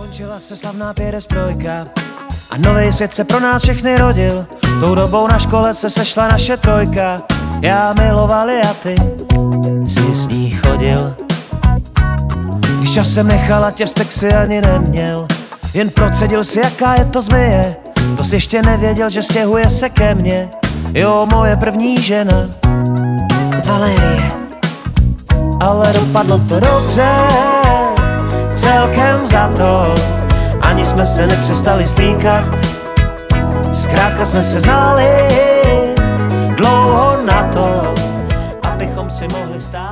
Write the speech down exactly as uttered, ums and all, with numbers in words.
Končila se slavná pědestrojka a nový svět se pro nás všechny rodil. Tou dobou na škole se sešla naše trojka. Já milovali a ty jsi s ní chodil. Když časem nechala tě vztek si ani neměl, jen procedil si, jaká je to zmije. To jsi ještě nevěděl, že stěhuje se ke mně. Jo, moje první žena Valérie. Ale dopadlo to dobře, celkem za to. Ani jsme se nepřestali stýkat, zkrátka jsme se znali dlouho na to, abychom si mohli stát.